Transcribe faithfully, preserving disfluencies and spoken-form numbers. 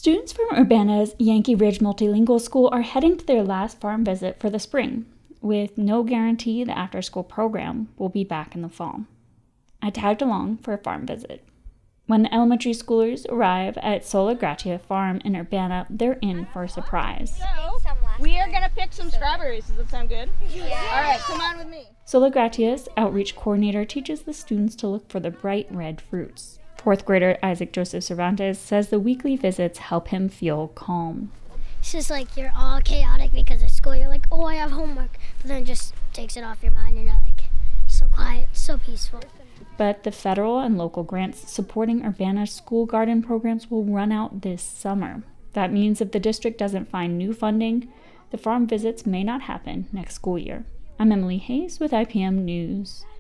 Students from Urbana's Yankee Ridge Multilingual School are heading to their last farm visit for the spring, with no guarantee the after-school program will be back in the fall. I tagged along for a farm visit. When the elementary schoolers arrive at Sola Gratia Farm in Urbana, they're in for a surprise. So, we are going to pick some strawberries. Does that sound good? Yeah. All right, come on with me. Sola Gratia's outreach coordinator teaches the students to look for the bright red fruits. Fourth grader Isaac Joseph Cervantes says the weekly visits help him feel calm. It's just like you're all chaotic because at school you're like, oh, I have homework. But then it just takes it off your mind and you're like, so quiet, so peaceful. But the federal and local grants supporting Urbana's school garden programs will run out this summer. That means if the district doesn't find new funding, the farm visits may not happen next school year. I'm Emily Hayes with I P M News.